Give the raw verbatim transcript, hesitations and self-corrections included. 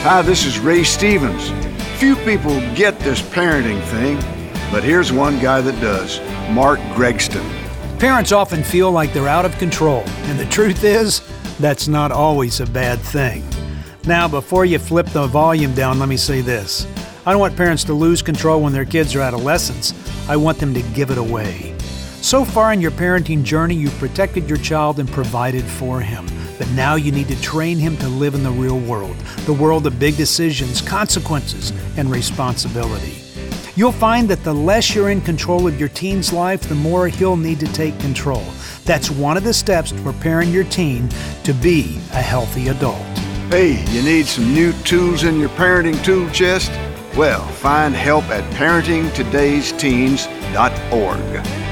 Hi, this is Ray Stevens. Few people get this parenting thing, but here's one guy that does, Mark Gregston. Parents often feel like they're out of control, and the truth is, that's not always a bad thing. Now, before you flip the volume down, let me say this. I don't want parents to lose control when their kids are adolescents. I want them to give it away. So far in your parenting journey, you've protected your child and provided for him. But now you need to train him to live in the real world, the world of big decisions, consequences, and responsibility. You'll find that the less you're in control of your teen's life, the more he'll need to take control. That's one of the steps to preparing your teen to be a healthy adult. Hey, you need some new tools in your parenting tool chest? Well, find help at parenting todays teens dot org.